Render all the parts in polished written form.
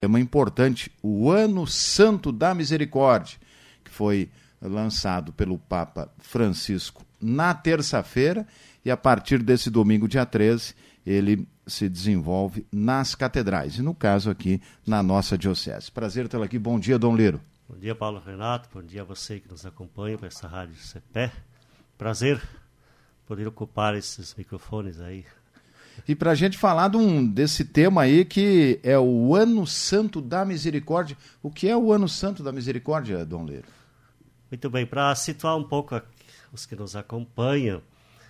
tema importante, o Ano Santo da Misericórdia, que foi lançado pelo Papa Francisco na terça-feira e a partir desse domingo, dia 13, ele se desenvolve nas catedrais, e no caso aqui na nossa diocese. Prazer tê-lo aqui, bom dia, Dom Liro. Bom dia, Paulo Renato, bom dia a você que nos acompanha por essa Rádio Cepé. Prazer poder ocupar esses microfones aí. E para a gente falar desse tema aí que é o Ano Santo da Misericórdia. O que é o Ano Santo da Misericórdia, Dom Liro? Muito bem, para situar um pouco os que nos acompanham,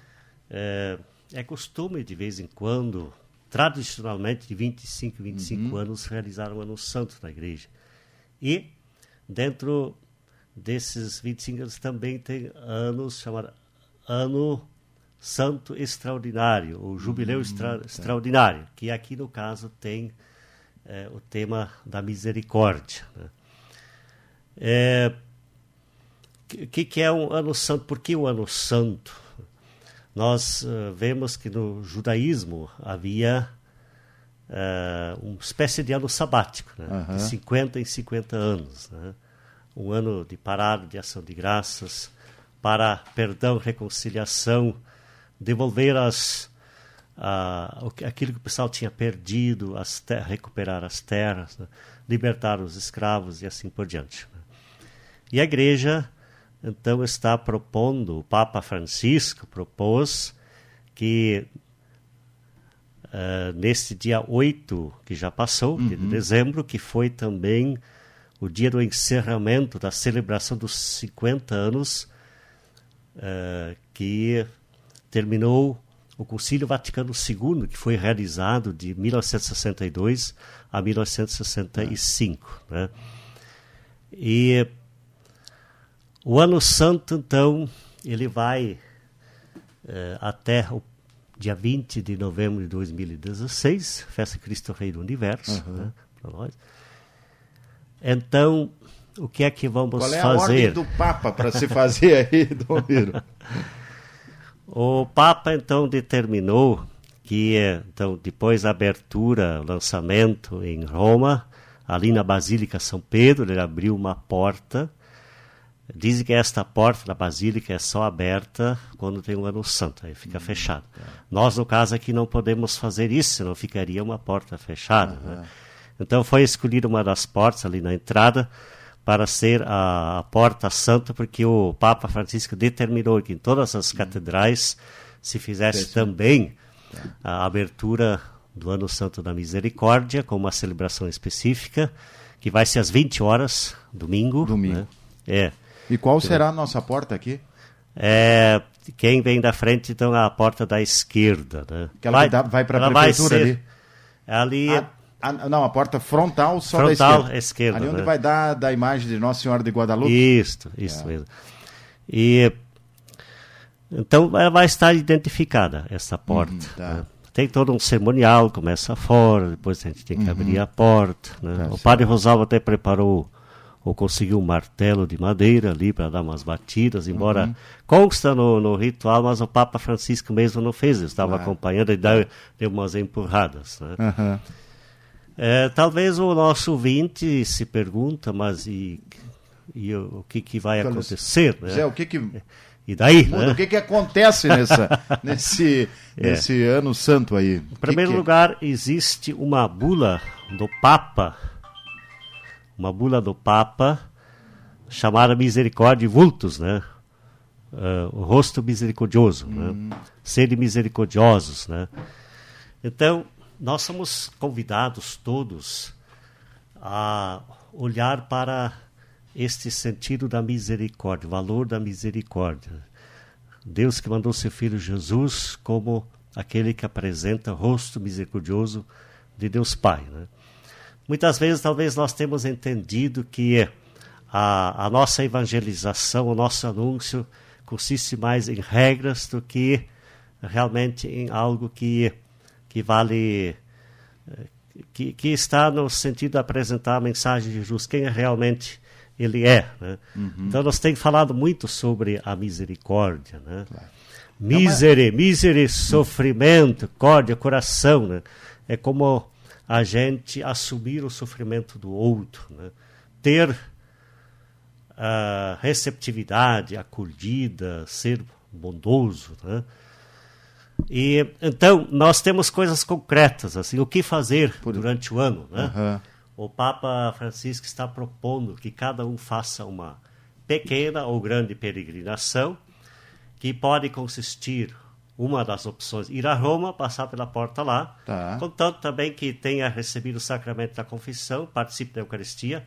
é costume de vez em quando, tradicionalmente de 25 anos, realizar o Ano Santo na igreja. E dentro desses 25 anos também tem anos chamados Ano Santo Extraordinário, ou Jubileu Extraordinário, que aqui no caso tem o tema da misericórdia. Né? O que é um Ano Santo? Por que o Ano Santo? Nós vemos que no judaísmo havia uma espécie de ano sabático, né? De 50 em 50 anos. Né? Um ano de parada, de ação de graças, para perdão, reconciliação, devolver aquilo que o pessoal tinha perdido, recuperar as terras, né? Libertar os escravos e assim por diante. Né? E a igreja, então, está propondo, o Papa Francisco propôs que neste dia 8, que já passou, de dezembro, que foi também o dia do encerramento da celebração dos 50 anos que terminou o Concílio Vaticano II, que foi realizado de 1962 a 1965. Né? E o Ano Santo, então, ele vai até o dia 20 de novembro de 2016, festa Cristo Rei do Universo, né, para nós. Então, o que é que vamos fazer? Qual é a ordem do Papa para se fazer aí, Dom Liro? O Papa, então, determinou que, então, depois da abertura, lançamento em Roma, ali na Basílica São Pedro, ele abriu uma porta. Dizem que esta porta da Basílica é só aberta quando tem o Ano Santo, aí fica fechada. Nós, no caso aqui, não podemos fazer isso, senão ficaria uma porta fechada. Né? Então foi escolhida uma das portas ali na entrada para ser a Porta Santa, porque o Papa Francisco determinou que em todas as catedrais se fizesse também a abertura do Ano Santo da Misericórdia, com uma celebração específica, que vai ser às 20 horas, domingo. Domingo. Né? E qual será a nossa porta aqui? Quem vem da frente, então, é a porta da esquerda. Né? Que ela vai para a prefeitura ali? Não, a porta frontal só frontal da esquerda. Ali onde né? vai dar da imagem de Nossa Senhora de Guadalupe? Isso mesmo. E então vai estar identificada essa porta. Né? Tem todo um cerimonial, começa fora, depois a gente tem que abrir a porta. Né? O Padre Rosalvo até preparou ou conseguiu um martelo de madeira ali para dar umas batidas, embora consta no ritual, mas o Papa Francisco mesmo não fez, eu estava acompanhando e deu umas empurradas. Né? Talvez o nosso ouvinte se pergunta, mas e o que vai acontecer? Né? Zé, e daí? Né? O que acontece nesse Ano Santo aí? Em primeiro lugar, existe uma bula do Papa, chamada Misericórdia Vultus, né? O rosto misericordioso, né? Sede misericordiosos, né? Então, nós somos convidados todos a olhar para este sentido da misericórdia, o valor da misericórdia. Deus que mandou seu Filho Jesus como aquele que apresenta o rosto misericordioso de Deus Pai, né? Muitas vezes, talvez, nós temos entendido que a nossa evangelização, o nosso anúncio, consiste mais em regras do que realmente em algo que vale, que está no sentido de apresentar a mensagem de Jesus, quem realmente ele é. Né? Então, nós temos falado muito sobre a misericórdia. Né? Claro. Misere, sofrimento, córdia, coração. Né? É como a gente assumir o sofrimento do outro, né? Ter receptividade, acolhida, ser bondoso, né? E então nós temos coisas concretas, assim, o que fazer durante o ano, né? O Papa Francisco está propondo que cada um faça uma pequena ou grande peregrinação, que pode consistir, uma das opções, ir a Roma, passar pela porta lá, contanto também que tenha recebido o sacramento da confissão, participe da Eucaristia,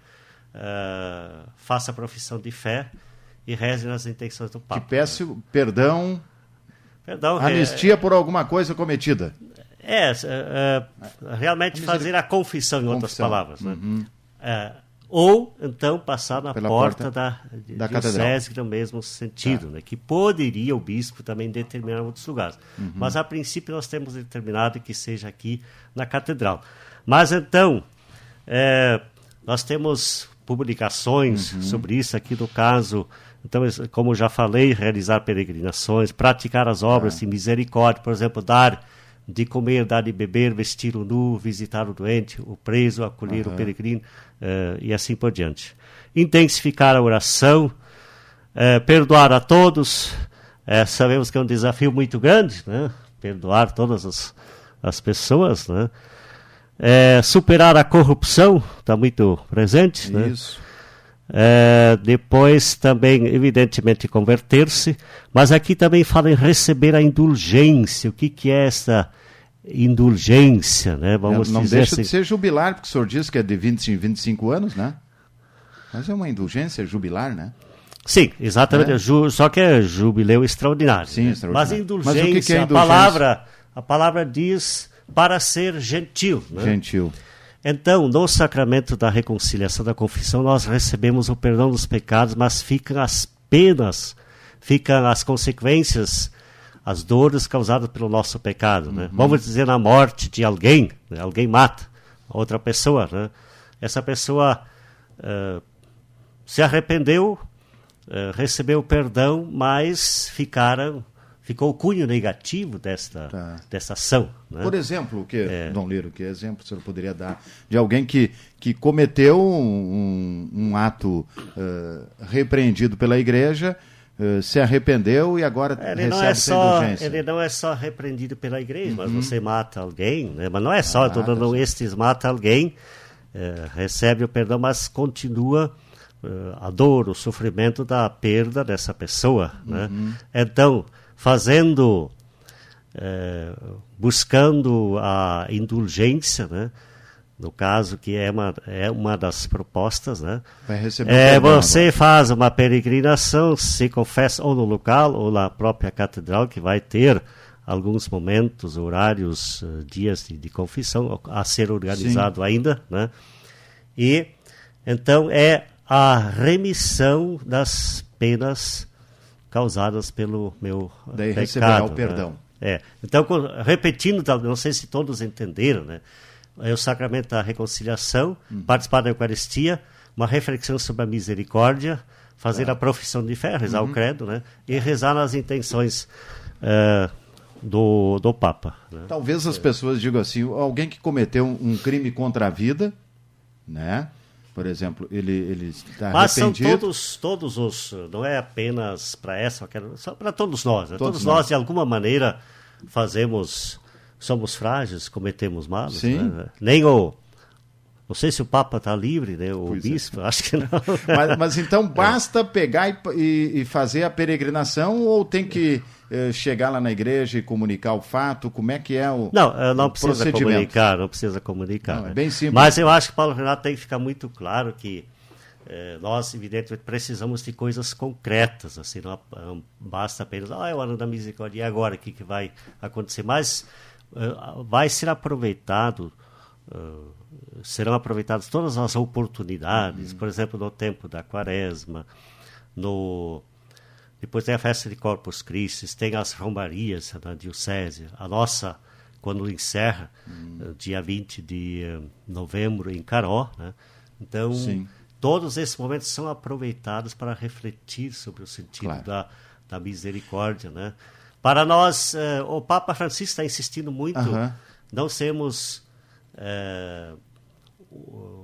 faça a profissão de fé e reze nas intenções do Papa. Que peça perdão, anistia por alguma coisa cometida. Realmente fazer a confissão, em outras palavras. Né? Ou, então, passar na porta da diocese no mesmo sentido, né? Que poderia o bispo também determinar em outros lugares. Mas, a princípio, nós temos determinado que seja aqui na catedral. Mas, então, nós temos publicações sobre isso aqui no caso. Então, como já falei, realizar peregrinações, praticar as obras de misericórdia, por exemplo, dar de comer, dar de beber, vestir o nu, visitar o doente, o preso, acolher o peregrino, e assim por diante. Intensificar a oração, perdoar a todos, sabemos que é um desafio muito grande, né? Perdoar todas as pessoas, né? Superar a corrupção, está muito presente, Isso. Né? Depois também, evidentemente, converter-se, mas aqui também fala em receber a indulgência. O que é essa indulgência, né? Vamos não dizer deixa assim, de ser jubilar, porque o senhor diz que é de 20 em 25 anos, né? Mas é uma indulgência jubilar, né? Sim, exatamente, só que é jubileu extraordinário. Sim, né? extraordinário. Mas indulgência, Mas o que é indulgência? A palavra diz para ser gentil. Né? Gentil. Então, no sacramento da reconciliação, da confissão, nós recebemos o perdão dos pecados, mas ficam as penas, ficam as consequências, as dores causadas pelo nosso pecado. Né? Vamos dizer, na morte de alguém, né? Alguém mata outra pessoa. Né? Essa pessoa se arrependeu, recebeu o perdão, mas ficou o cunho negativo dessa ação. Né? Por exemplo, Dom Liro, que exemplo o senhor poderia dar de alguém que cometeu um ato repreendido pela igreja, se arrependeu e agora recebe essa indulgência? Ele não é só repreendido pela igreja, mas você mata alguém, né? Mas não é só, estou dando estes mata alguém, recebe o perdão, mas continua a dor, o sofrimento da perda dessa pessoa. Né? Então, buscando a indulgência, né? No caso que é uma das propostas, né? Vai receber você agora. faz uma peregrinação, se confessa ou no local ou na própria catedral, que vai ter alguns momentos, horários, dias de confissão a ser organizado ainda, né? E então é a remissão das penas causadas pelo meu Daí pecado. receberá o perdão. Né? Então, repetindo, não sei se todos entenderam, né? É o sacramento da reconciliação, participar da Eucaristia, uma reflexão sobre a misericórdia, fazer a profissão de fé, rezar o credo, né? E rezar nas intenções do Papa. Né? Talvez as pessoas digam assim, alguém que cometeu um crime contra a vida, né? Por exemplo, ele está arrependido. Mas são todos os... Não é apenas para essa, só para todos nós. Né? Todos nós, de alguma maneira, somos frágeis, cometemos males. Sim. Né? Não sei se o Papa está livre, né? O bispo, acho que não. Mas então basta pegar e fazer a peregrinação ou tem que chegar lá na igreja e comunicar o fato? Como é que é o não precisa comunicar, não precisa comunicar. Não, é bem simples. Mas eu acho que Paulo Renato tem que ficar muito claro que nós, evidentemente, precisamos de coisas concretas, assim, não basta apenas, é o ano da misericórdia, e agora o que vai acontecer? Mas vai ser aproveitado, serão aproveitadas todas as oportunidades, por exemplo, no tempo da Quaresma, depois tem a festa de Corpus Christi, tem as romarias na diocese, a nossa, quando encerra, dia 20 de novembro em Caró, né? Então, todos esses momentos são aproveitados para refletir sobre o sentido da misericórdia, né? Para nós, o Papa Francisco está insistindo muito, não sermos o